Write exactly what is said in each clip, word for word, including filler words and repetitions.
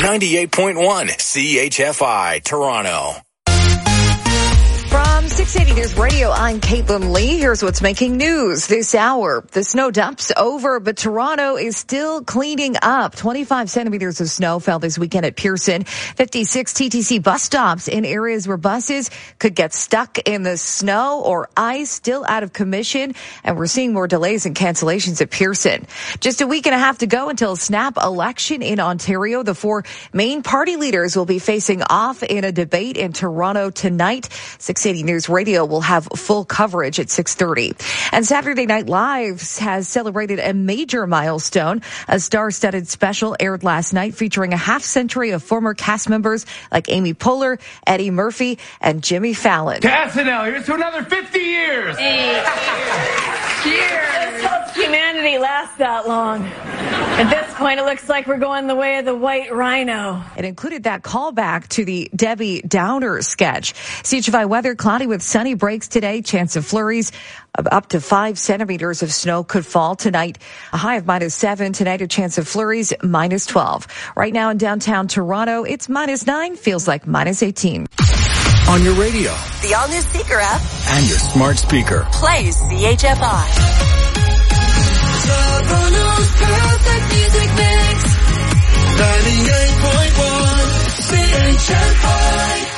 ninety-eight point one C H F I, Toronto. From six eighty News Radio, I'm Caitlin Lee. Here's what's making news this hour. The snow dump's over, but Toronto is still cleaning up. twenty-five centimeters of snow fell this weekend at Pearson. fifty-six T T C bus stops in areas where buses could get stuck in the snow or ice, still out of commission. And we're seeing more delays and cancellations at Pearson. Just a week and a half to go until snap election in Ontario. The four main party leaders will be facing off in a debate in Toronto tonight. six eighty News Radio will have full coverage at six thirty. And Saturday Night Live has celebrated a major milestone. A star-studded special aired last night featuring a half century of former cast members like Amy Poehler, Eddie Murphy, and Jimmy Fallon. To S N L, here's to another fifty years. Hey. Cheers. Let's hope humanity lasts that long. At this point, it looks like we're going the way of the white rhino. It included that callback to the Debbie Downer sketch. C H F I weather, cloudy with sunny breaks today. Chance of flurries. Up to five centimeters of snow could fall tonight. A high of minus seven. Tonight, a chance of flurries, minus twelve. Right now in downtown Toronto, it's minus nine. Feels like minus eighteen. On your radio, the all-new Seeker app, and your smart speaker. Play C H F I. Toronto's perfect music mix. ninety-eight point one C H F I.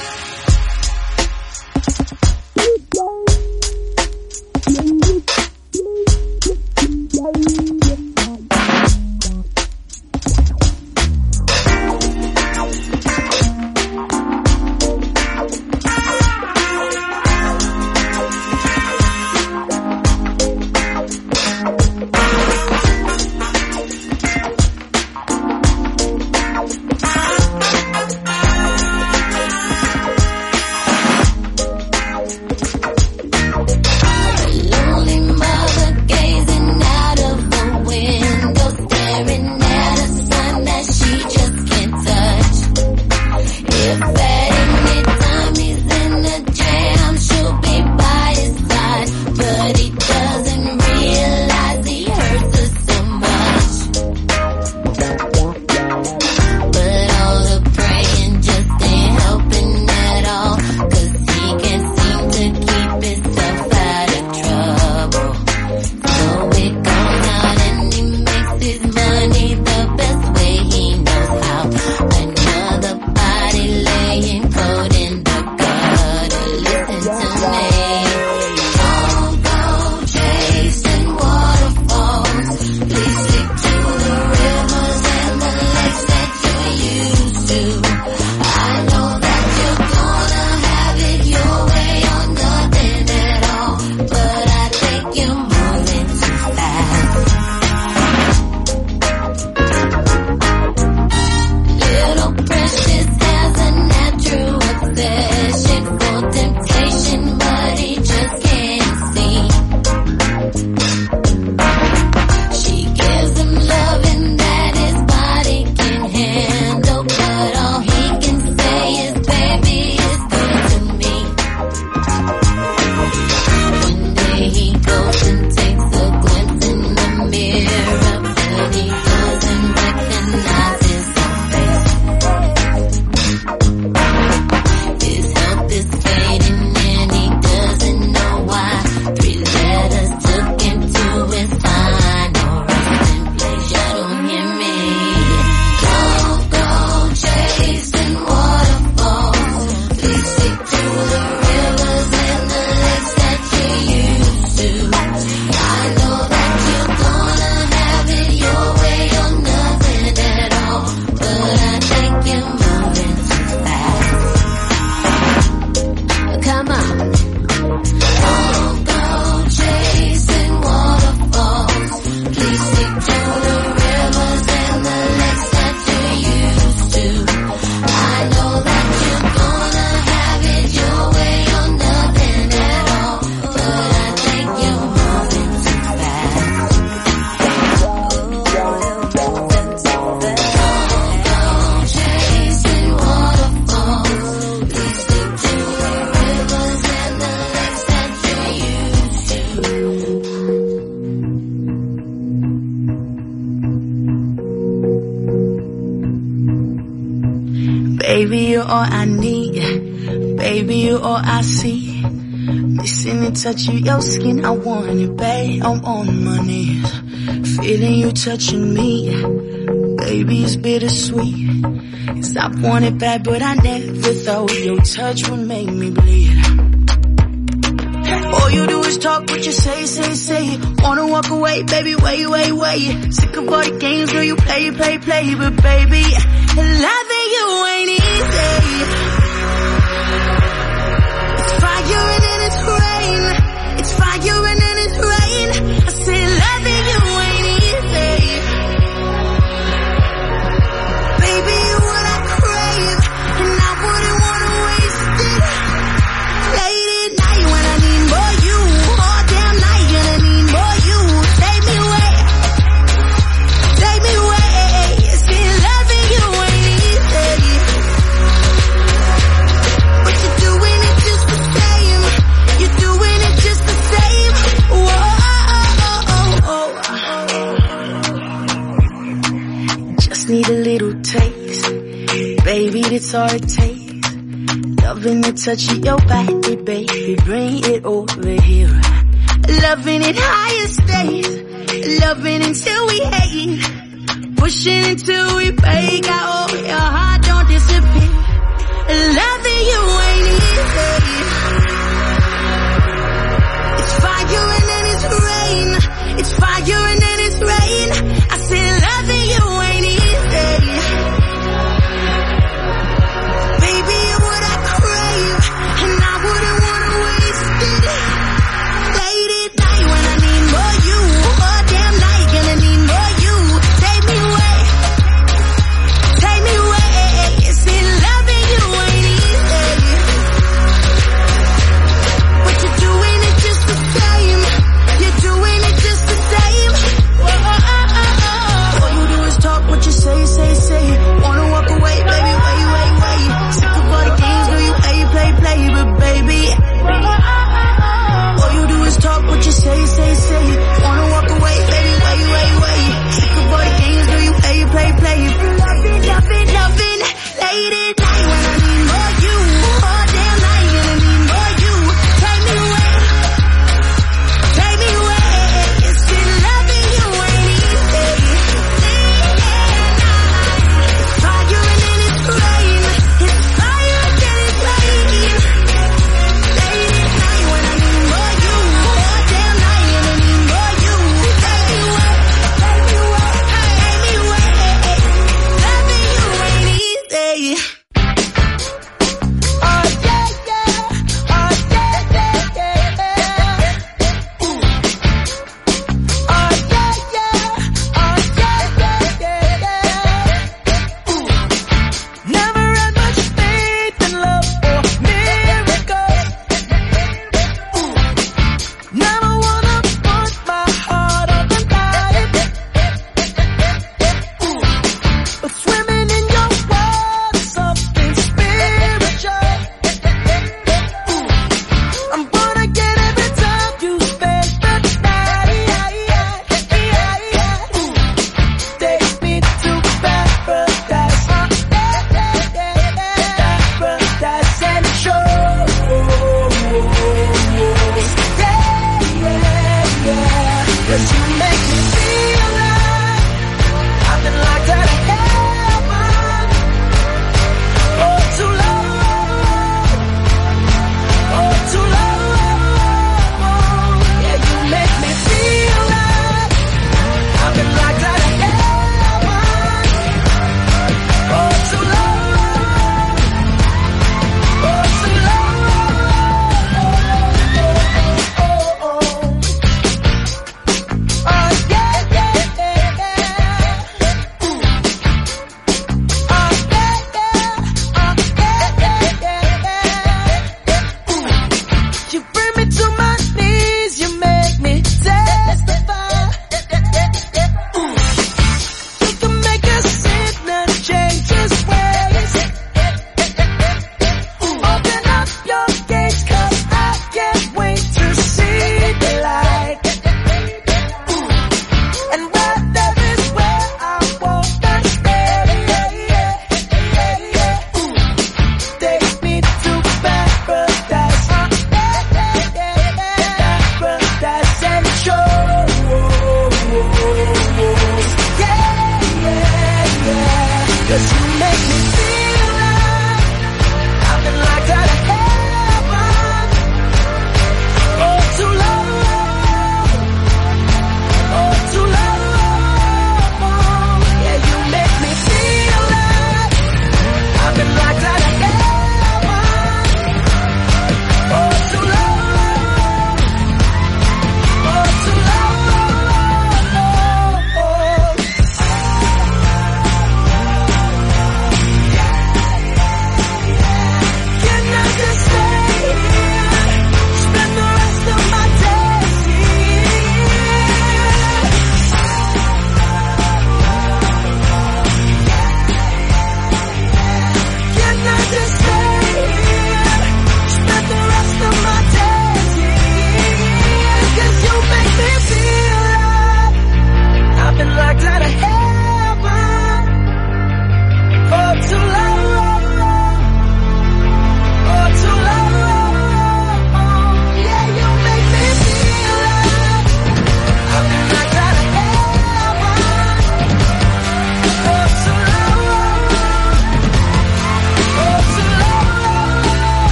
Baby, you're all I need. Baby, you're all I see. Missing the touch of your skin, I want it, babe. I'm on my knees, feeling you touching me. Baby, it's bittersweet. Cause I want it bad, but I never thought your touch would make me bleed. All you do is talk what you say, say, say. Wanna walk away, baby, wait, wait, wait. Sick of all the games, girl, you play, play, play. But baby, loving you ain't easy. It's fire and then it's rain. It's fire and then it's rain. I say loving you ain't easy. Baby, you're what I crave, and I wouldn't wanna waste it. Late at night when I need more you, all damn night gonna need more you. Take me away, take me away. See, loving you ain't easy, but you're doing it just the same. You're doing it just the same. Whoa, just need a little taste, baby, that's all it takes. Loving the touch of your body, baby, bring it over here. Loving it higher stays, loving until we hate, pushing until we break out. Oh, your heart don't disappear. Loving you ain't easy. It's fire and then it's rain. It's fire and then it's rain. I said loving you ain't easy. Baby, you're what I crave, and I wouldn't wanna waste it. Late at night when I need more you, all damn night gonna need more you. Take me away, take me away. See, loving you ain't easy.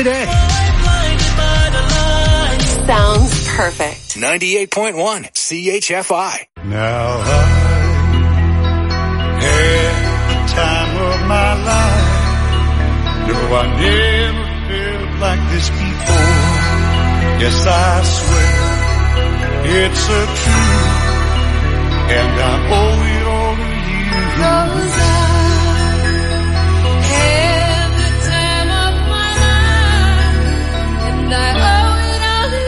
today. Sounds perfect. ninety-eight point one C H F I. Now I had the time of my life. No, I never felt like this before. Yes, I swear it's a truth, and I owe it all to you. 'Cause I had the time of my life, and I owe it all to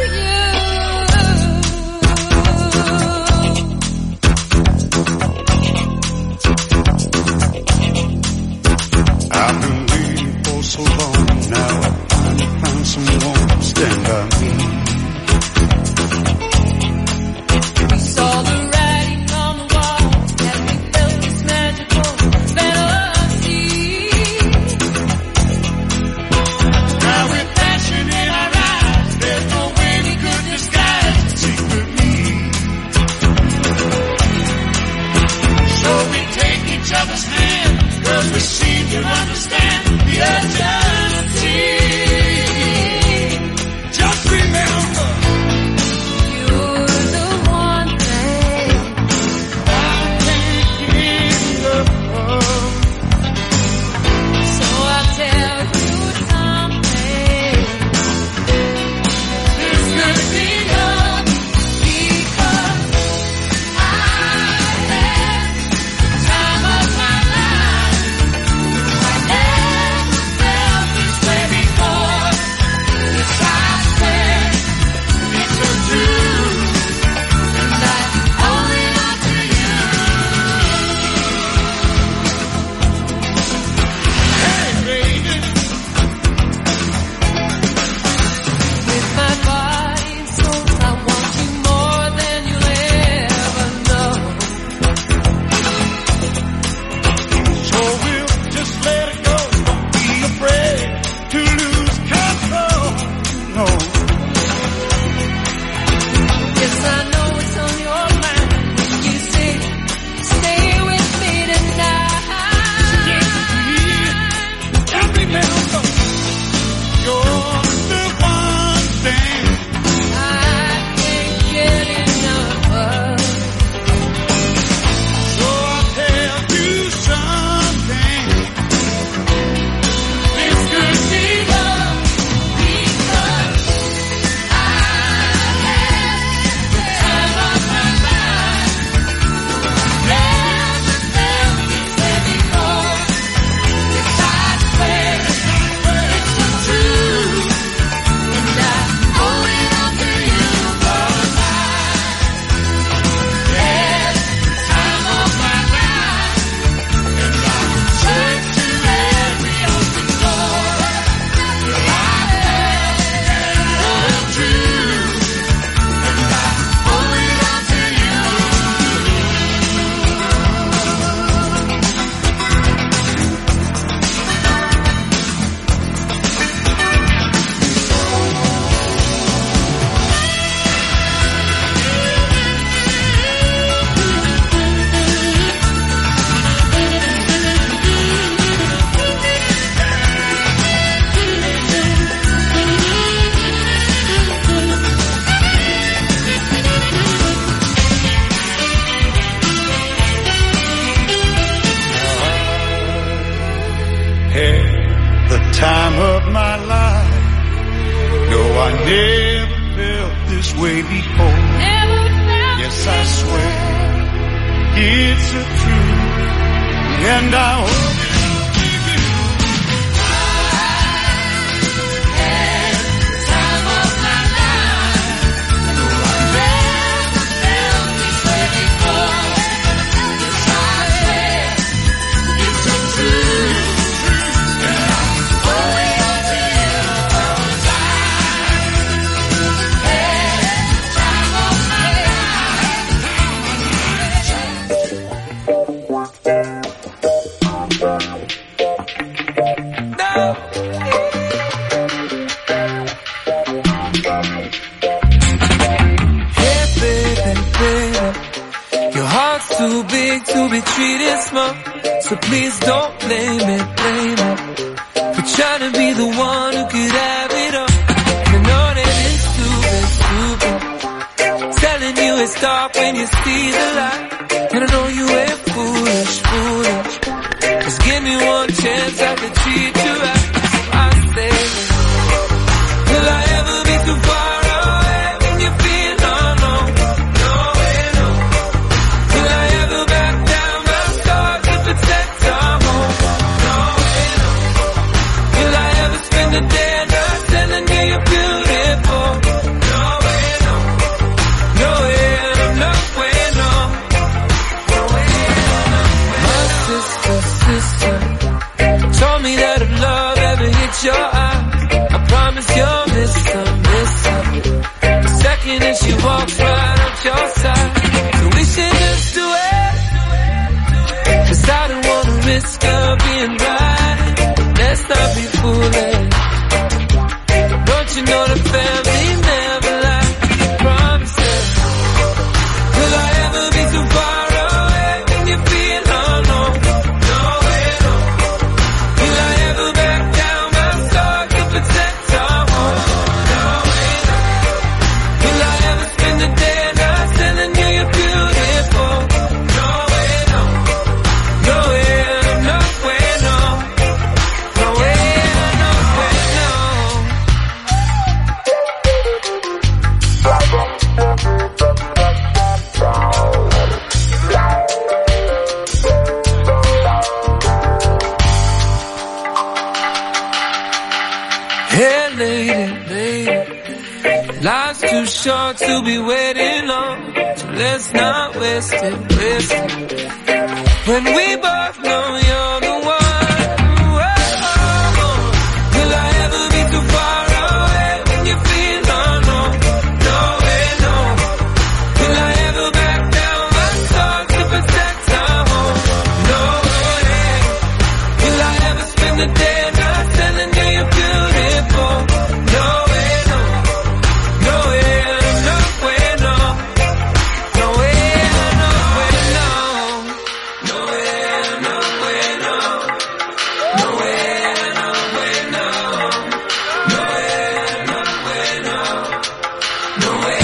you. I've been waiting for so long now. I finally found someone to stand by me. We saw the writing on the wall, and we felt this magical melody. Now with passion in our eyes, there's no way we could disguise the secret need. So we take each other's hand, 'cause we seem to understand the urgency. Just remember, you're the one thing I can't give up. So I'll tell you something. This could be love, because I had the time of my life. I never felt this way before. Yes, I swear it's a truth, and I owe it all to you. Hey, baby. With my body and soul, I want you more than you'll ever know. So we'll just let it go. Don't be afraid to lose control. No. Yes, I know it's on your mind when you say, stay with me tonight. Yes, please. And remember, you're the one thing I can't get enough of. So I'll tell you something. This could be love, because I had the time of my life. Never felt this way before. Yes, I swear it's the truth, and I owe it all to you. 'Cause I had the time of my life, and I turn to every open door. I had the truth, and I owe it all to you. Had the time of my life. No, I never felt this way before. Yes, I swear it's a truth, and I owe it all to you. Had the time of my life. No, I never felt this way before. Yes, I swear it's a truth. Too big to be treated small, so please don't blame it, blame it for trying to be the one who could have stop when you see the light. And I know you ain't foolish, foolish. Just give me one chance, I can treat you right. I say, will I ever be too far away when you feel alone? No way, no. Will I ever back down my stars to protect our home? No way, no. Will I ever spend the day not telling you you're beautiful? No way, no. No way, no, no way, no. No way, no, no. My sister, sister told me that if love ever hits your eyes, I promise you'll miss her, miss her. The second that she walks right up your side. So we should just do it, 'cause I don't wanna risk her being right. Let's not be foolish. Don't you know the family never lies? Promises. Will I ever be too far away when you feel alone? No way, no. Will I ever back down my sword to protect our home? No way, no. Will I ever spend the day not telling you you're beautiful? No way, no. No way, no, no way, no. No way, no, no way, no. Hey, lady, lady, life's too short to be waiting on, so let's not waste it, waste it. When we both know you're the one. Whoa. Will I ever be too far away when you feel alone? No way, no. Will I ever back down my sword to protect our home? No way. Will I ever spend the day not telling you you're beautiful? No way, no. No way, no way, no. No way, no way, no. No way, no way, no. No way, no way, no. No way, no way, no. No way,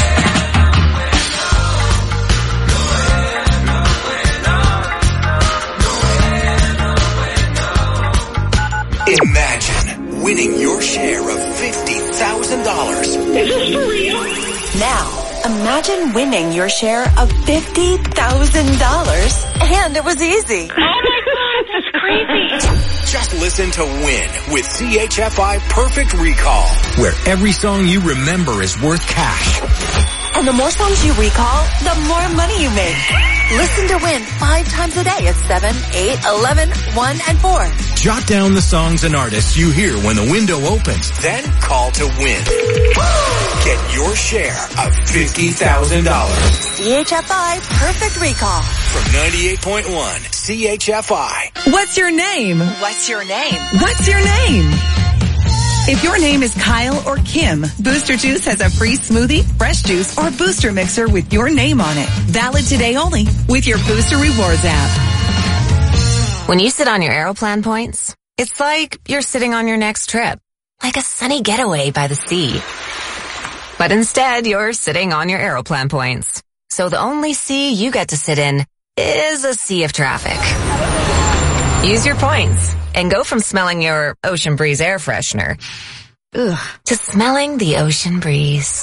no way, no. No way, no way, no. Imagine winning your share of fifty thousand dollars. Now, imagine winning your share of fifty thousand dollars, and it was easy. Oh my God, this is crazy. Just listen to Win with C H F I Perfect Recall, where every song you remember is worth cash. And the more songs you recall, the more money you make. Listen to Win five times a day at seven, eight, eleven, one, and four. Jot down the songs and artists you hear when the window opens. Then call to win. Get your share of fifty thousand dollars. C H F I Perfect Recall. From ninety-eight point one C H F I. What's your name? What's your name? What's your name? If your name is Kyle or Kim, Booster Juice has a free smoothie, fresh juice, or booster mixer with your name on it. Valid today only with your Booster Rewards app. When you sit on your Aeroplan points, it's like you're sitting on your next trip, like a sunny getaway by the sea. But instead, you're sitting on your Aeroplan points. So the only sea you get to sit in is a sea of traffic. Use your points and go from smelling your Ocean Breeze air freshener ugh, to smelling the ocean breeze.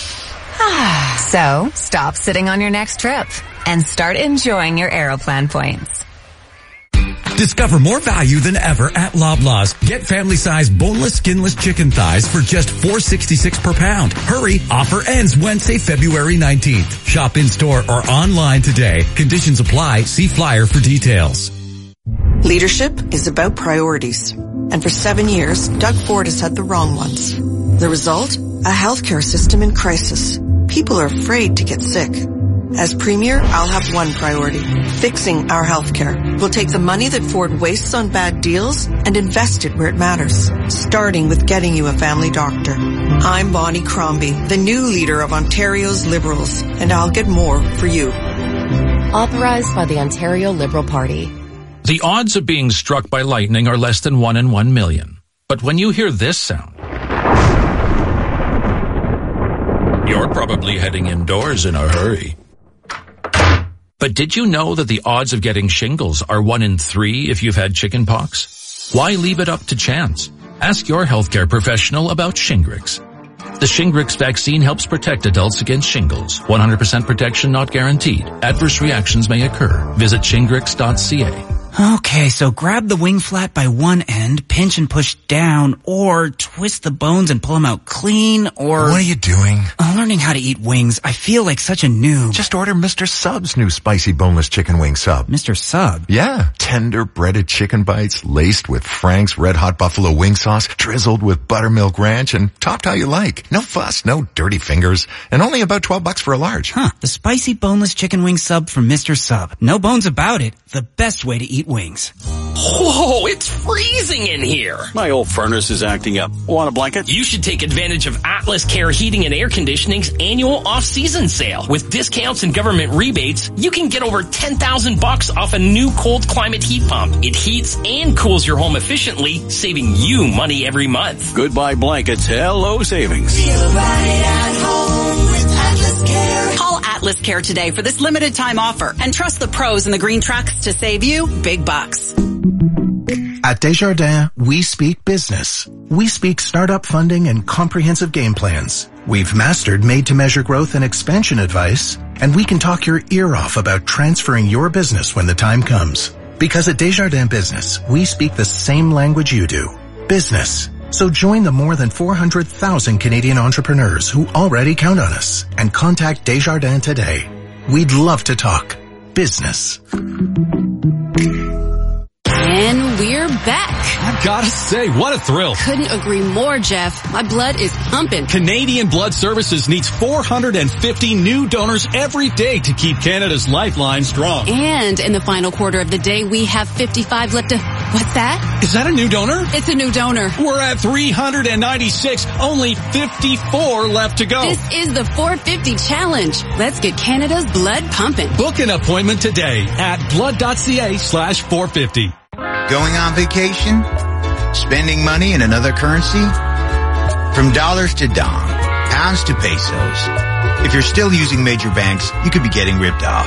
So stop sitting on your next trip and start enjoying your Aeroplan points. Discover more value than ever at Loblaws. Get family-sized boneless, skinless chicken thighs for just four dollars and sixty-six cents per pound. Hurry, offer ends Wednesday, February nineteenth. Shop in-store or online today. Conditions apply. See flyer for details. Leadership is about priorities. And for seven years, Doug Ford has had the wrong ones. The result? A healthcare system in crisis. People are afraid to get sick. As Premier, I'll have one priority, fixing our healthcare. We'll take the money that Ford wastes on bad deals and invest it where it matters, starting with getting you a family doctor. I'm Bonnie Crombie, the new leader of Ontario's Liberals, and I'll get more for you. Authorized by the Ontario Liberal Party. The odds of being struck by lightning are less than one in one million. But when you hear this sound, you're probably heading indoors in a hurry. But did you know that the odds of getting shingles are one in three if you've had chickenpox? Why leave it up to chance? Ask your healthcare professional about Shingrix. The Shingrix vaccine helps protect adults against shingles. one hundred percent protection not guaranteed. Adverse reactions may occur. Visit shingrix dot c a. Okay, so grab the wing flat by one end, pinch and push down, or twist the bones and pull them out clean, or... What are you doing? I'm learning how to eat wings. I feel like such a noob. Just order Mister Sub's new spicy boneless chicken wing sub. Mister Sub? Yeah. Tender breaded chicken bites laced with Frank's Red Hot Buffalo wing sauce, drizzled with buttermilk ranch, and topped how you like. No fuss, no dirty fingers, and only about twelve bucks for a large. Huh. The spicy boneless chicken wing sub from Mister Sub. No bones about it. The best way to eat wings. Whoa, it's freezing in here. My old furnace is acting up. Want a blanket? You should take advantage of Atlas Care Heating and Air Conditioning's annual off-season sale. With discounts and government rebates, you can get over ten thousand bucks off a new cold climate heat pump. It heats and cools your home efficiently, saving you money every month. Goodbye blankets. Hello savings. Feel right at home with Atlas Care. Call Atlas Care today for this limited time offer and trust the pros in the green trucks to save you big bucks. At Desjardins, we speak business. We speak startup funding and comprehensive game plans. We've mastered made-to-measure growth and expansion advice, and we can talk your ear off about transferring your business when the time comes. Because at Desjardins Business, we speak the same language you do. Business. So join the more than four hundred thousand Canadian entrepreneurs who already count on us and contact Desjardins today. We'd love to talk business. And we're back. I've got to say, what a thrill. Couldn't agree more, Jeff. My blood is pumping. Canadian Blood Services needs four hundred fifty new donors every day to keep Canada's lifeline strong. And in the final quarter of the day, we have fifty-five left to... What's that? Is that a new donor? It's a new donor. We're at three hundred ninety-six, only fifty-four left to go. This is the four fifty challenge. Let's get Canada's blood pumping. Book an appointment today at blood.ca slash 450. Going on vacation? Spending money in another currency? From dollars to dong, pounds to pesos. If you're still using major banks, you could be getting ripped off.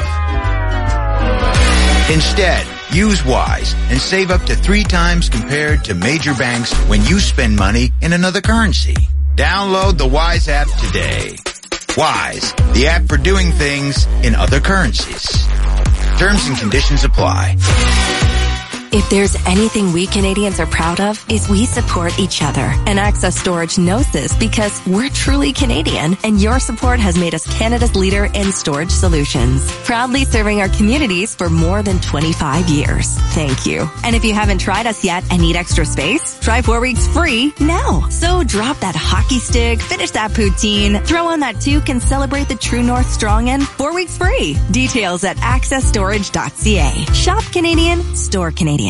Instead, use Wise and save up to three times compared to major banks when you spend money in another currency. Download the Wise app today. Wise, the app for doing things in other currencies. Terms and conditions apply. If there's anything we Canadians are proud of, is we support each other. And Access Storage knows this because we're truly Canadian, and your support has made us Canada's leader in storage solutions. Proudly serving our communities for more than twenty-five years. Thank you. And if you haven't tried us yet and need extra space, try four weeks free now. So drop that hockey stick, finish that poutine, throw on that toque, and celebrate the True North Strong End four weeks free. Details at access storage dot c a. Shop Canadian, store Canadian.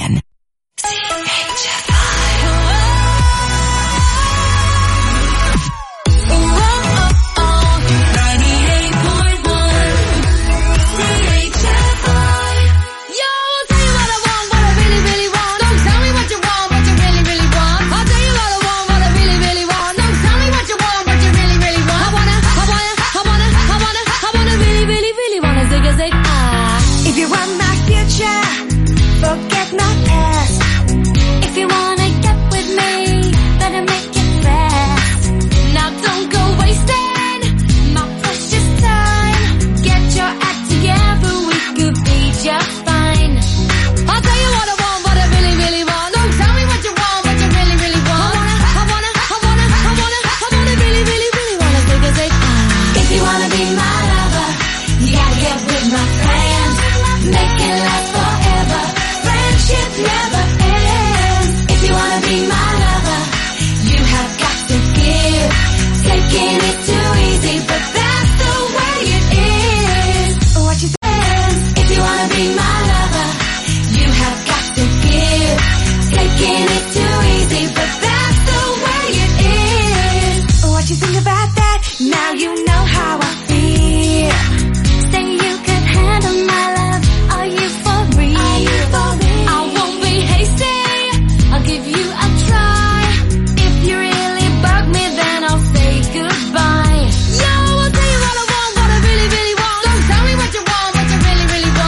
If you want my future, forget my past. If you wanna get with me, better make it fast. Now don't go wasting my precious time. Get your act together, we could be just fine. I'll tell you what I want, what I really, really want. Don't tell me what you want, what you really, really want. I wanna, I wanna, I wanna, I wanna, I wanna really, really, really wanna take a take. If you wanna be my lover, you gotta get with my plan. Make it last forever. Friendship never ends. If you wanna be my lover, you have got to give. Taking it too easy, but that's the way it is. What you think? If you wanna be my lover, you have got to give. Taking it too easy, but that's the way it is. What you think about that? Now you know how I feel. Say you could handle my love. Are you for real? Are you for real? I won't be hasty. I'll give you a try. If you really bug me, then I'll say goodbye. Yo, I'll tell you what I want, what I really, really want. Don't tell me what you want, what you really, really want.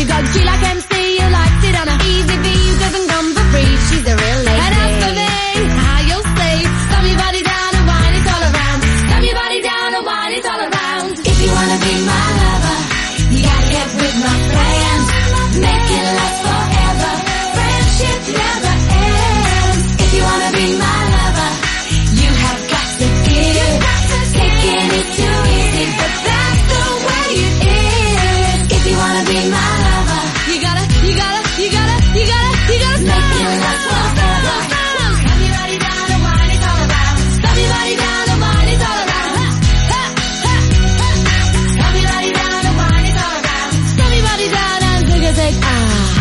She got G like M C, you like it on a easy V, you doesn't come for free. She's a real lady. And as for me, how you'll say, stomp your body down and wine it all around. Stomp your body down and wine it all around. If you wanna be my lover, you gotta get with my friends. Make it last forever. Friendship never ends. If you wanna be my lover, you have got to give. Taking it too easy, but that's the way it is. If you wanna be my lover, you gotta, you gotta, you gotta, you gotta, you gotta make it last forever. Stomp your body down and wine it all around. Stomp your body down and wine it all around. Ha, ha, ha. Stomp your body down and wine it all around. Stomp your body down and take a take. Ah.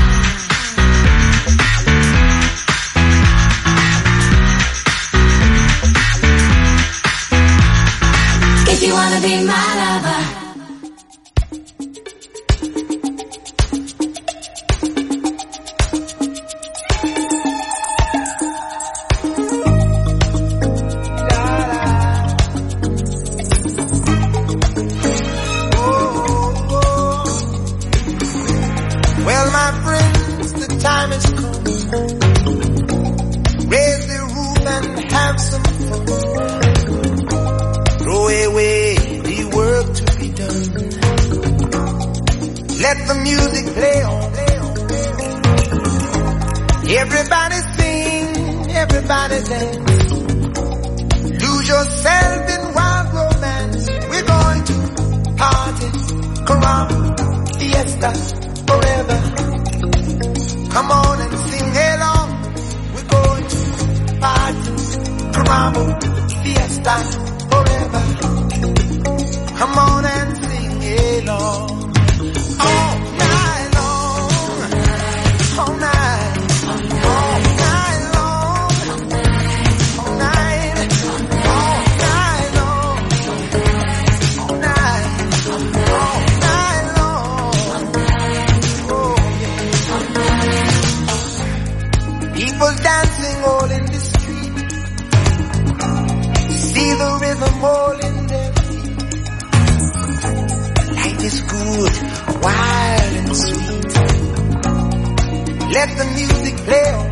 If you wanna be my lover, well, my friends, the time has come. Raise the roof and have some fun. Throw away the work to be done. Let the music play on. Everybody sing, everybody dance. Lose yourself in wild romance. We're going to party, caramba, fiesta, forever. Come on and sing along. We're going to party, caramba, fiesta, forever. Come on and sing along. All night long. All night. All night long. All night. All night long. All night. All night long. Oh, yeah. People dancing all in the street. See the rhythm all in their feet. Life is good, wild and sweet. Let the music play on.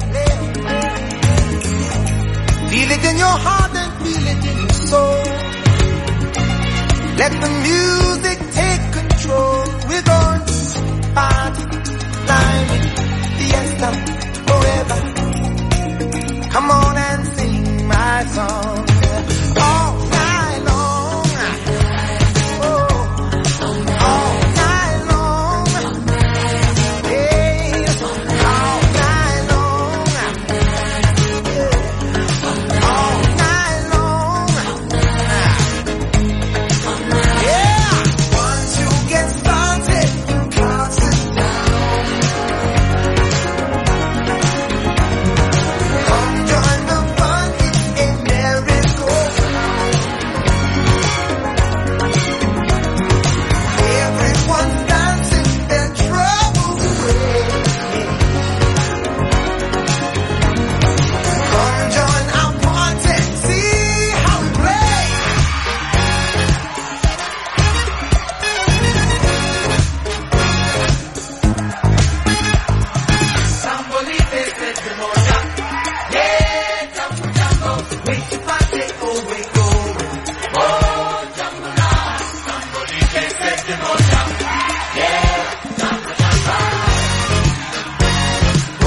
Feel it in your heart and feel it in your soul. Let the music take control. We're going to party, climbing, fiesta, forever. Come on and sing my song. All night long. Oh, all night long. Hey, all night long. Yeah. All night long. Yeah. Once you get started, you can't sit down. Come join the fun, it's a merry-go-round. Everyone's dancing their troubles away. Come join our party, see how we play. Sambolite se te moja, yeah, jambo jambo, wait to party, oh we go. Oh, jambo na, sambolite se te moja, yeah, jambo jambo. Oh,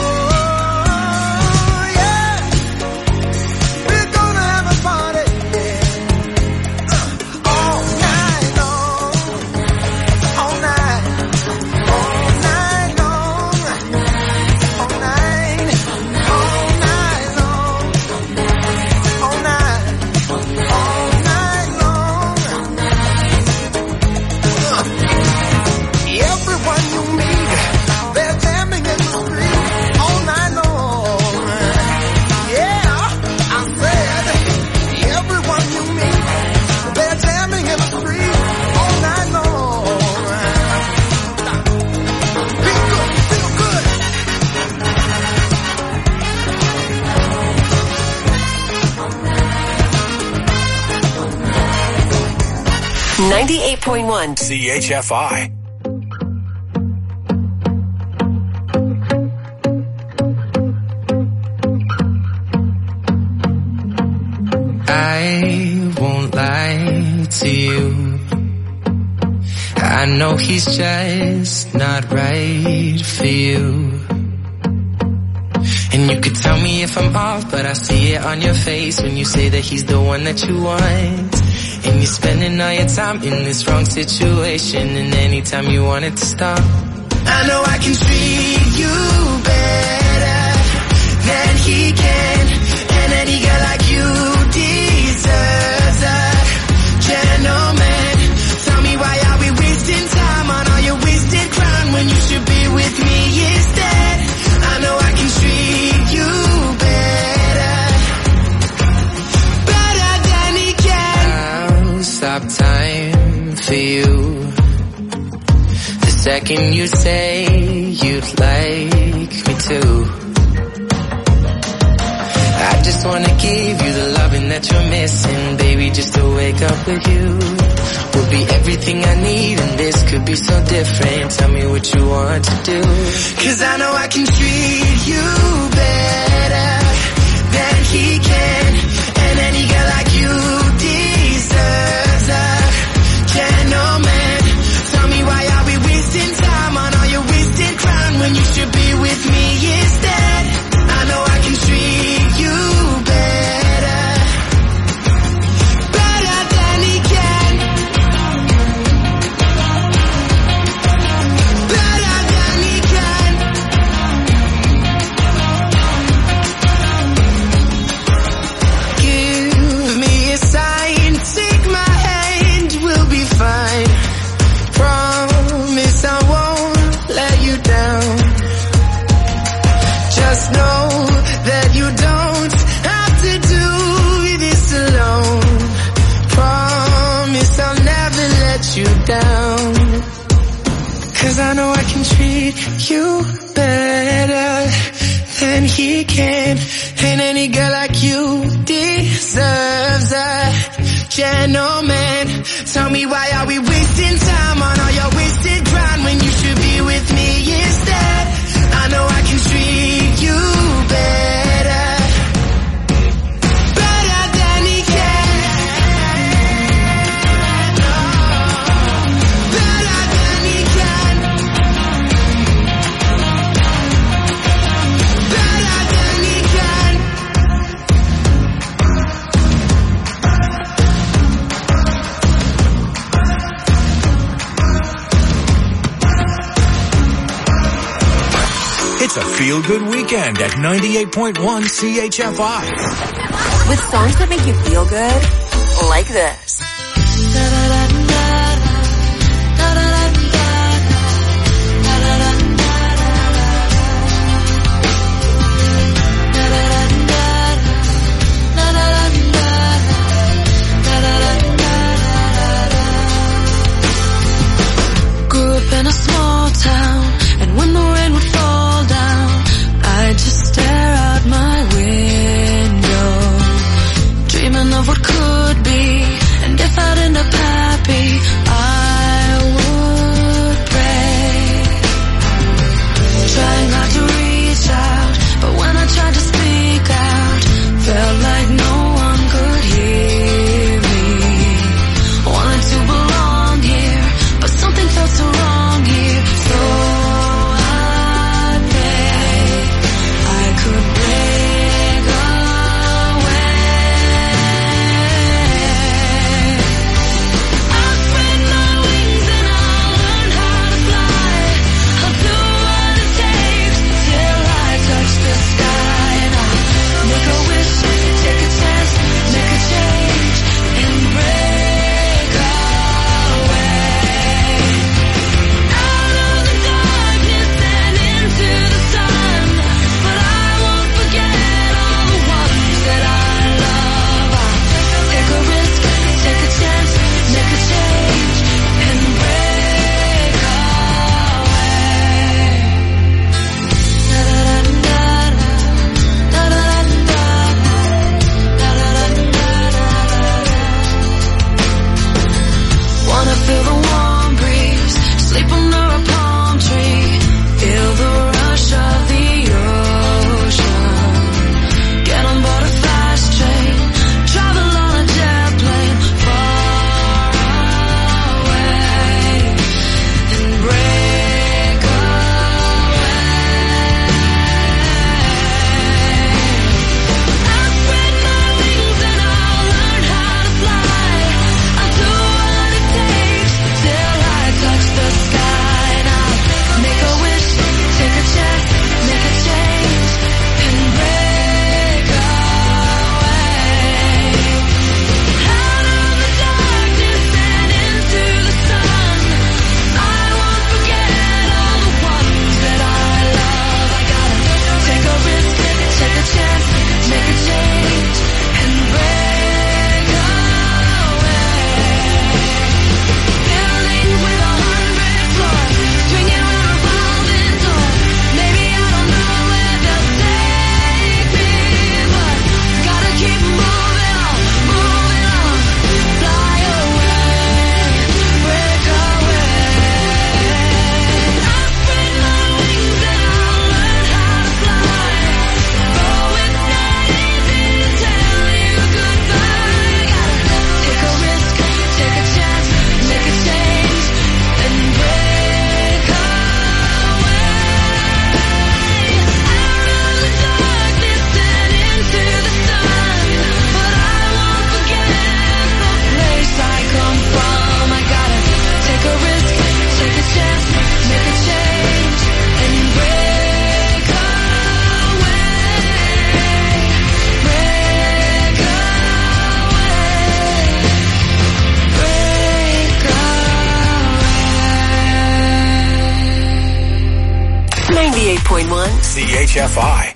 yeah, we're gonna have a party, yeah. All night long, all night, all night long, all night, all night long, all night, all night long. Everyone you meet, they're jamming in the street all night long. Yeah, I said, everyone you meet, they're jamming in the street all night long. Feel good, feel good. ninety-eight point one C H F I. I won't lie to you. I know he's just not right for you. And you could tell me if I'm off, but I see it on your face when you say that he's the one that you want. And you're spending all your time in this wrong situation, and anytime you want it to stop. I know I can treat you better than he can, and any girl like you deserves a gentleman. Tell me, why are we wasting time on all your wasted crown when you should be with me instead? I know I can treat you better, better than he can. I'll stop time for you the second you say you'd like me to. I just wanna give you the loving that you're missing, baby, just to wake up with you will be everything I need, and this could be so different. Tell me what you want to do, 'cause I know I can treat you better than he can, and any girl like you deserves a gentleman. Tell me, why are we wasting time on all your wasted crown when you should be with me instead? I know I can treat you better, better than he can, better than he can. Give me a sign, take my hand, we'll be fine. Promise I won't let you down. Just know that you don't have to do this alone. Promise I'll never let you down, 'cause I know I can treat you better than he can, and any girl like you deserves a gentleman. Tell me, why are we wasting time on all your wasted grind when you should be with me instead? I know I can treat you better, better than he can, better than he can, better than he can. It's a feel-good weekend at ninety-eight point one C H F I. With songs that make you feel good, like this. Grew up in a small town, and when the rain would fall down, I'd just stare out my window, dreaming of what could be, and ninety-eight point one C H F I.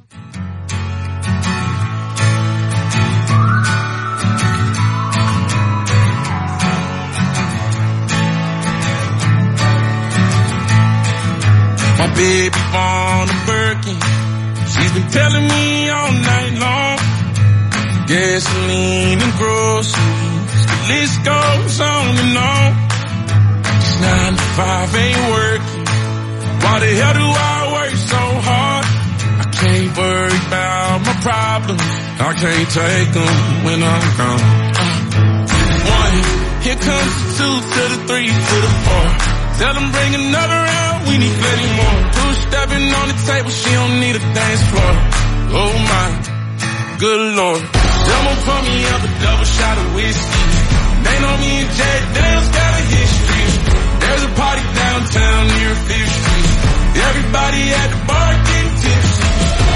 My baby born a Birkin. She's been telling me all night long. Gasoline and groceries, the list goes on and on. This nine to five ain't working. Why the hell do I work so hard? I can't worry about my problems. I can't take them when I'm gone. Uh, one, here comes the two to the three to the four. Tell them bring another round, we need plenty more. Two stepping on the table, she don't need a dance floor. Oh my, good lord. Someone pour me up a double shot of whiskey. They know me and Jay Dale's got a history. There's a party downtown near Fifth Street. Everybody at the bar getting tipsy.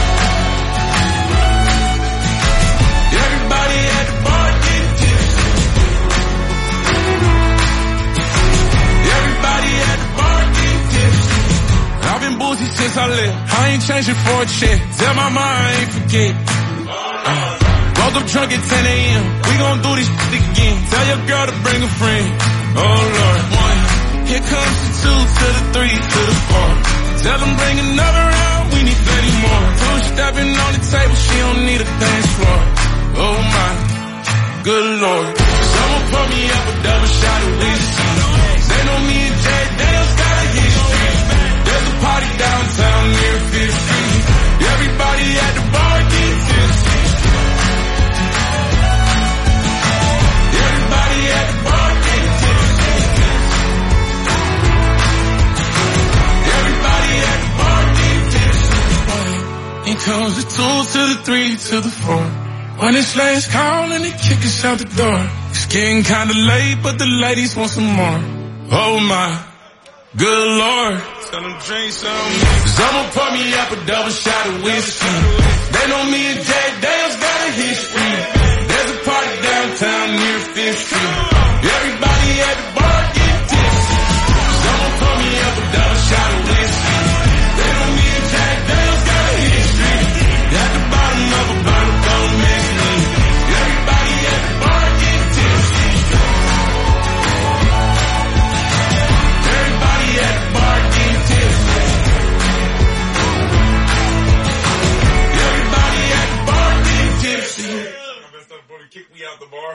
Everybody at the bar getting tipsy. Everybody at the bar getting tipsy. I've been boozy since I left. I ain't changing for a check. Tell my mom I ain't forget. Uh, woke up drunk at ten a.m. We gon' do this shit again. Tell your girl to bring a friend. Oh Lord. One, here comes the two to the three to the four. Tell them bring another round, we need plenty more. Two stepping on the table, she don't need a dance floor. Oh my, good lord. Someone pour me up a double shot of whiskey. They know me and Jay Dale's got a history. There's a party downtown near Fifth Street. Everybody at the bar getting tipsy. Everybody at the bar getting tipsy. Everybody at the bar getting tipsy. Here comes the two to the three to the four. When it's last call and they kick us out the door. It's getting kinda late, but the ladies want some more. Oh my, good lord. Tell them drink some. Someone pour me up a double shot of whiskey. They know me and Jay Dale's got a history. There's a party downtown near Fifth Street. Everybody at the bar getting tipsy. Someone pour me up a double shot of whiskey. They know me and Jay Dale's got a history. At the bottom of a bottle, don't miss me. Everybody at the bar getting tipsy. Everybody at the bar getting tipsy. Everybody at the bar getting tipsy. Kick me out the bar.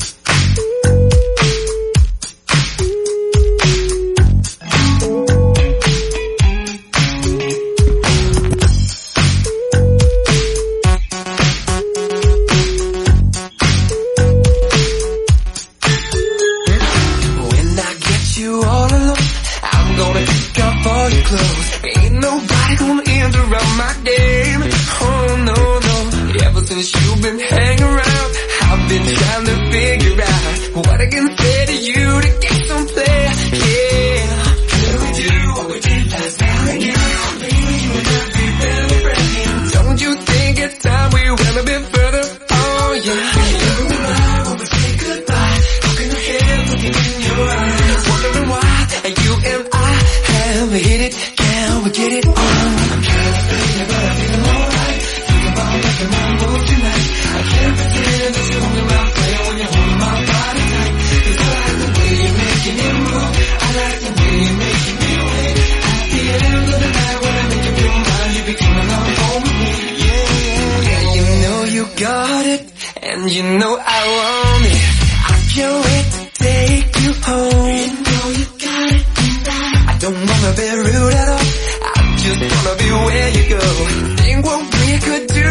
When I get you all alone, I'm gonna kick off all your clothes. Ain't nobody gonna interrupt my game. Oh no, no. Ever since you've been hanging around, I've been trying to figure out what I can say to you to get some play. Yeah. Can we do what we did last night again? Baby, you and I be really friends. Don't you think it's time we went a bit further? Oh yeah. You and I, when we say goodbye, looking ahead, looking in your eyes, wondering why you and I have hit it. Can we get it on? I'm trying to feel it, but I feel alright. Think about making my move tonight. I can't pretend that you're only my player when you're holding my body tight. 'Cause I like the way you're making it move. I like the way you're making me wait. At the end of the night when I make you feel mine, you be coming on home with me. Yeah, yeah, yeah. You know you got it, and you know I want it. I can't wait to take you home. You know you got it, and I, I don't wanna be rude at all. I just wanna be where you go. Think what we could do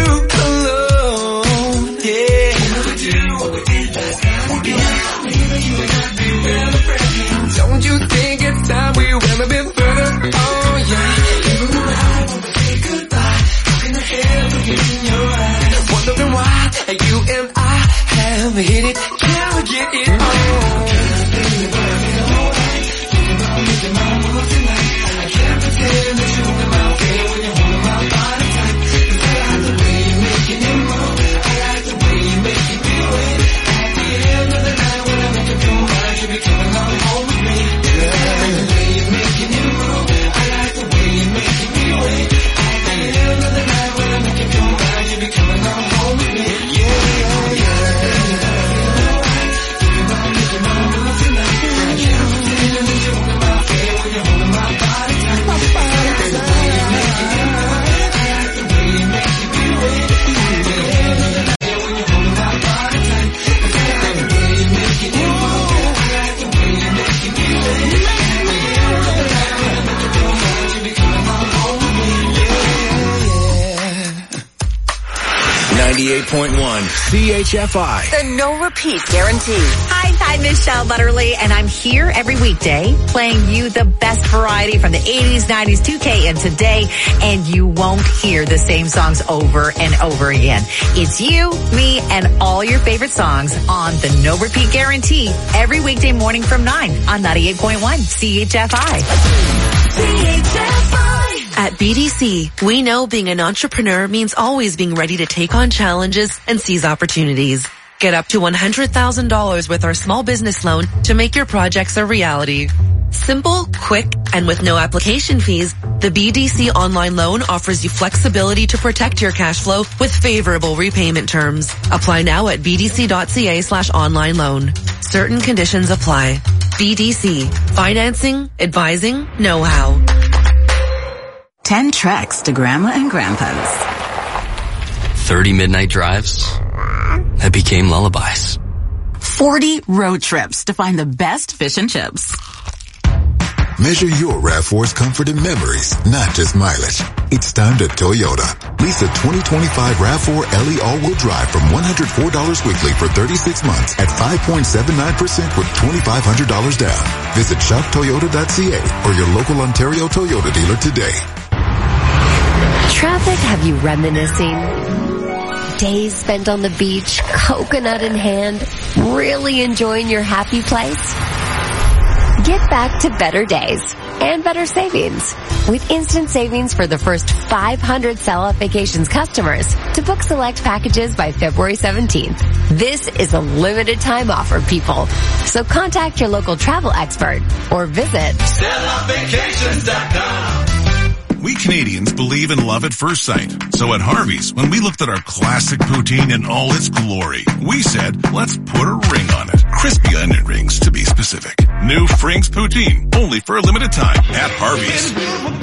alone. Yeah. Can we do what we did last time again? Maybe you and I be really friends. Don't you think it's time we went a bit further? Oh yeah. You and I, when we say goodbye, looking ahead, looking in your eyes, wondering why you and I have hit it. Can we get it on? I'm trying to feel it, but I feel alright. Thinking about making my move tonight. I can't pretend that you're in my way when you're holding my body tight. 'Cause I like the way you're making it move. I like the way you're making me wait. At the end of the night when I make you feel mine, you be coming on home with me. I like the way you're making it move. I like the way you're making me wait. point one C H F I. The no repeat guarantee. Hi, I'm Michelle Butterly, and I'm here every weekday playing you the best variety from the eighties, nineties, two K, and today, and you won't hear the same songs over and over again. It's you, me, and all your favorite songs on the no repeat guarantee every weekday morning from nine on ninety-eight point one C H F I. C H F I. At B D C, we know being an entrepreneur means always being ready to take on challenges and seize opportunities. Get up to one hundred thousand dollars with our small business loan to make your projects a reality. Simple, quick, and with no application fees, the B D C online loan offers you flexibility to protect your cash flow with favorable repayment terms. Apply now at bdc.ca slash online loan. Certain conditions apply. B D C. Financing, advising, know-how. Ten treks to Grandma and Grandpa's. Thirty midnight drives that became lullabies. Forty road trips to find the best fish and chips. Measure your RAV four's comfort and memories, not just mileage. It's time to Toyota. Lease a twenty twenty-five RAV four L E all-wheel drive from one hundred four dollars weekly for thirty-six months at five point seven nine percent with twenty-five hundred dollars down. Visit shop toyota dot c a or your local Ontario Toyota dealer today. Traffic have you reminiscing? Days spent on the beach, coconut in hand, really enjoying your happy place? Get back to better days and better savings with instant savings for the first five hundred Sell-Off Vacations customers to book select packages by February seventeenth. This is a limited time offer, people. So contact your local travel expert or visit Sell Off Vacations dot com. We Canadians believe in love at first sight. So at Harvey's, when we looked at our classic poutine in all its glory, we said, let's put a ring on it. Crispy onion rings, to be specific. New Frings Poutine, only for a limited time at Harvey's.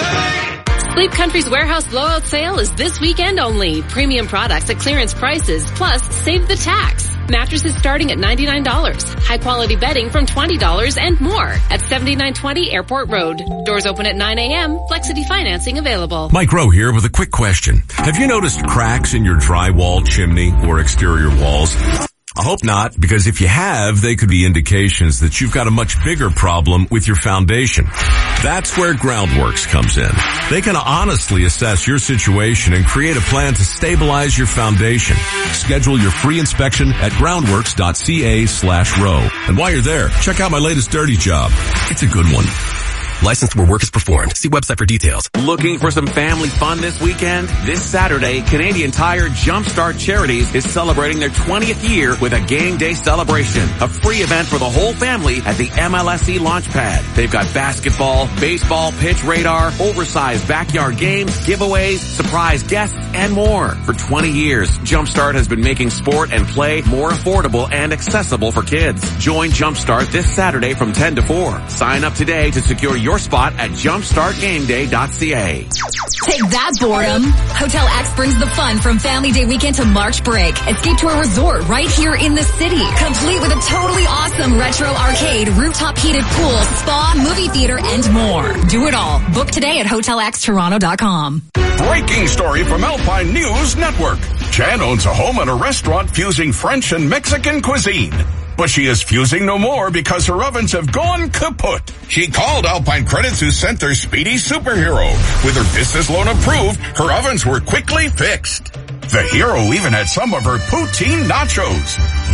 Sleep Country's warehouse blowout sale is this weekend only. Premium products at clearance prices, plus save the tax. Mattresses starting at ninety-nine dollars. High quality bedding from twenty dollars and more at seventy-nine twenty Airport Road. Doors open at nine a.m. Flexity financing available. Mike Rowe here with a quick question. Have you noticed cracks in your drywall, chimney, or exterior walls? I hope not, because if you have, they could be indications that you've got a much bigger problem with your foundation. That's where Groundworks comes in. They can honestly assess your situation and create a plan to stabilize your foundation. Schedule your free inspection at groundworks dot c a slash row. And while you're there, check out my latest dirty job. It's a good one. Licensed where work is performed. See website for details. Looking for some family fun this weekend? This Saturday, Canadian Tire Jumpstart Charities is celebrating their twentieth year with a game day celebration. A free event for the whole family at the M L S E Launchpad. They've got basketball, baseball, pitch radar, oversized backyard games, giveaways, surprise guests, and more. For twenty years, Jumpstart has been making sport and play more affordable and accessible for kids. Join Jumpstart this Saturday from ten to four. Sign up today to secure your spot at jumpstart game day dot c a. Take that, boredom. Hotel X brings the fun from Family Day weekend to March break. Escape to a resort right here in the city, complete with a totally awesome retro arcade, rooftop heated pool, spa, movie theater, and more. Do it all. Book today at hotel x toronto dot com. Breaking story from Alpine News Network. Jan owns a home and a restaurant fusing French and Mexican cuisine. But she is fusing no more because her ovens have gone kaput. She called Alpine Credits, who sent their speedy superhero. With her business loan approved, her ovens were quickly fixed. The hero even had some of her poutine nachos.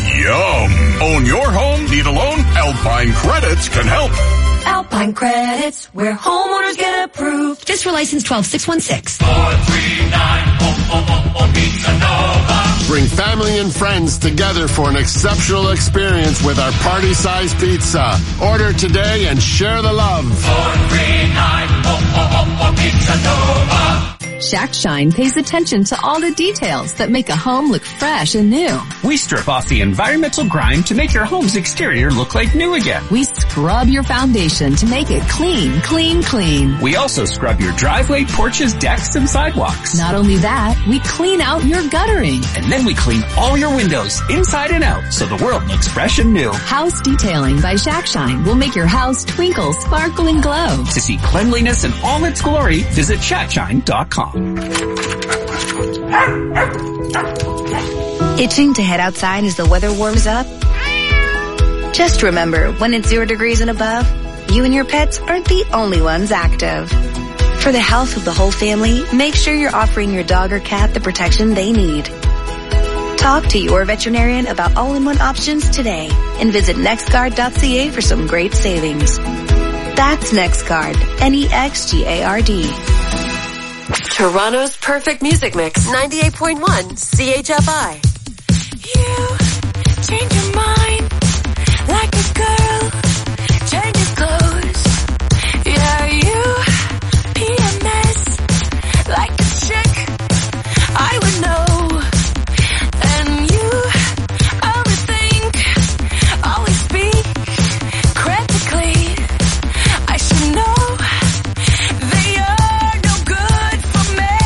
Yum! Own your home? Need a loan? Alpine Credits can help. Alpine Credits, where homeowners get approved. Just for license twelve six one six. four three nine, oh, oh, oh, oh, Pizza Nova. Bring family and friends together for an exceptional experience with our party-sized pizza. Order today and share the love. four three nine, oh, oh, oh, oh, Pizza Nova. Shack Shine pays attention to all the details that make a home look fresh and new. We strip off the environmental grime to make your home's exterior look like new again. We scrub your foundation to make it clean, clean, clean. We also scrub your driveway, porches, decks, and sidewalks. Not only that, we clean out your guttering. And then we clean all your windows inside and out so the world looks fresh and new. House Detailing by Shack Shine will make your house twinkle, sparkle, and glow. To see cleanliness in all its glory, visit shack shine dot com. Itching to head outside as the weather warms up? Just remember, when it's zero degrees and above, you and your pets aren't the only ones active. For the health of the whole family, make sure you're offering your dog or cat the protection they need. Talk to your veterinarian about all-in-one options today and visit nextguard dot c a for some great savings. That's NextGuard, N E X G A R D. Toronto's perfect music mix, ninety-eight point one C H F I. You change your mind like a girl changes clothes. Yeah, you P M S like a chick I would know. And you always think, always speak critically. I should know that you're no good for me.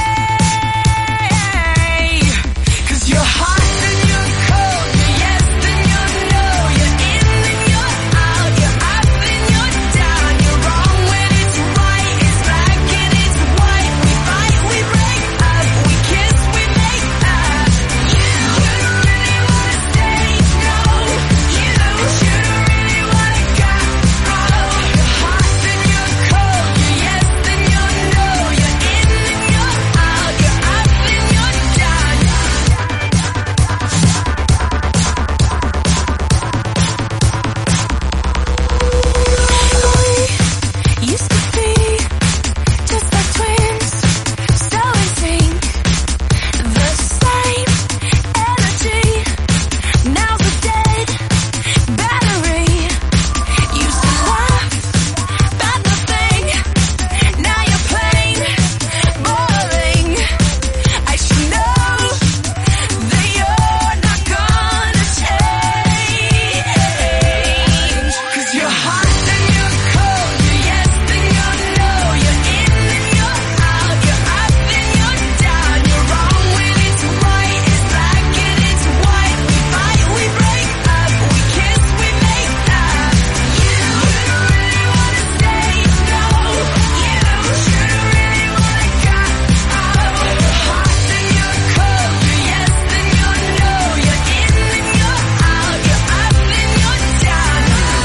'Cause you're hot and you're cold, you're yes and you're no, you're in and you're out, you're up and you're down, you're wrong when it's right, it's black and it's white. We fight, we break up, we kiss, we make up. You, you don't really wanna stay, no. You, you don't really wanna go. You're hot and you're cold, you're yes and you're no, you're in and you're out, you're up and you're down. We used to be just like twins, so in sync. The same energy, now's a dead battery. Used to laugh about nothing, now you're plain boring. I should know that you're not gonna change. 'Cause you're hot and you're cold, you're yes and you're no, you're in and you're out, you're up and you're down, you're wrong when it's right, it's black and it's white. We fight, we break up, we kiss, we make up. You, you don't really wanna stay, no. You, you don't really wanna go. You're hot and you're cold, you're yes and you're no, you're in and you're out, you're up and you're down.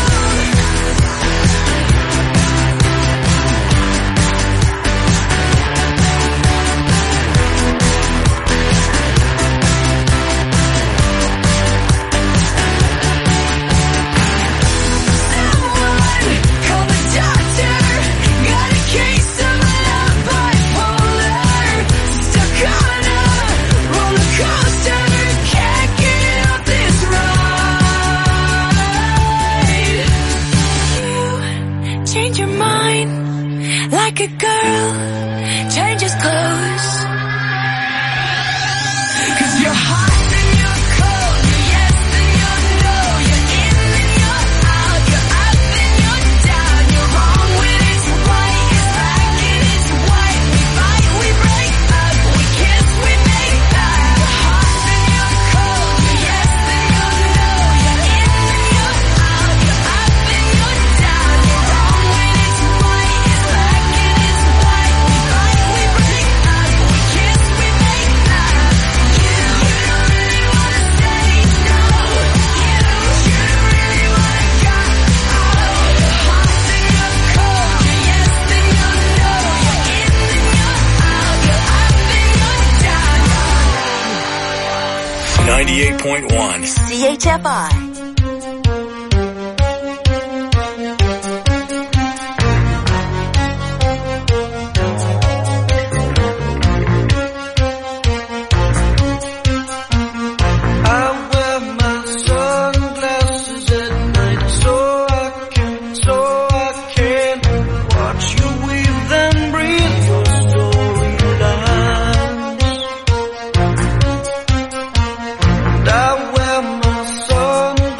Call the doctor, got a case of love bipolar. Stuck on a roller coaster, can't get off this ride. You change your mind like a girl changes clothes. 'Cause you're hot and you're cold, you're yes and you're no, you're in and you're out, you're up and you're down, you're wrong when it's right, it's black and it's white. We fight, we break up, we kiss, we make up. You're hot and you're cold, you're yes and you're no, you're in and you're out, you're up and you're down, you're wrong when it's right, it's black and it's white. We fight, we break up, we kiss, we make up. You, you don't really wanna stay, no. You, you don't really wanna go. You're hot and you're cold, you're yes and you're no, you're in and you're out, you're up and you're down. ninety-eight point one. C H F I. I wear my sunglasses at night so I can, so I can watch you weave and breathe your storylines. And I wear my sunglasses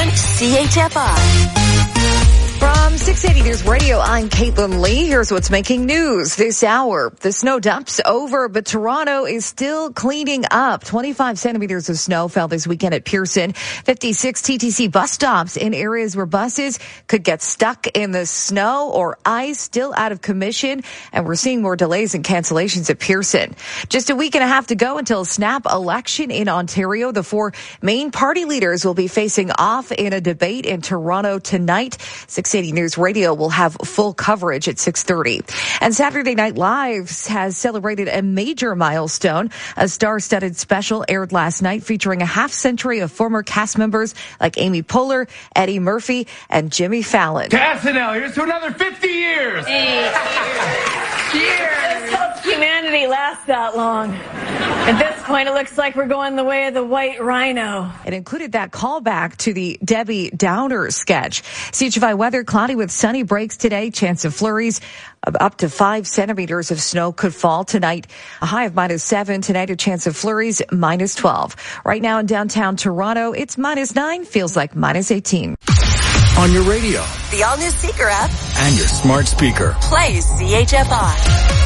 one C H F I. From six eighty News Radio, I'm Caitlin Lee. Here's what's making news this hour. The snow dump's over, but Toronto is still cleaning up. twenty-five centimeters of snow fell this weekend at Pearson. fifty-six T T C bus stops in areas where buses could get stuck in the snow or ice, still out of commission. And we're seeing more delays and cancellations at Pearson. Just a week and a half to go until a snap election in Ontario. The four main party leaders will be facing off in a debate in Toronto tonight. six eighty News Radio will have full coverage at six thirty. And Saturday Night Live has celebrated a major milestone. A star-studded special aired last night featuring a half century of former cast members like Amy Poehler, Eddie Murphy, and Jimmy Fallon. To S N L, here's to another fifty years. Hey, cheers. Let's hope humanity lasts that long. At this point, it looks like we're going the way of the white rhino. It included that callback to the Debbie Downer sketch. C H F I weather, cloudy with sunny breaks today. Chance of flurries. Up to five centimeters of snow could fall tonight. A high of minus seven. Tonight, a chance of flurries, minus twelve. Right now in downtown Toronto, it's minus nine. Feels like minus eighteen. On your radio. The all-new Seeker app. And your smart speaker. Play C H F I.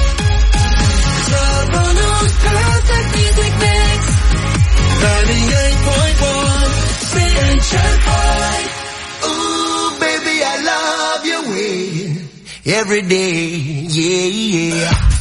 Toronto's perfect music mix. ninety-eight point one C H F I. Ooh, baby, I love your way. Every day, yeah, yeah.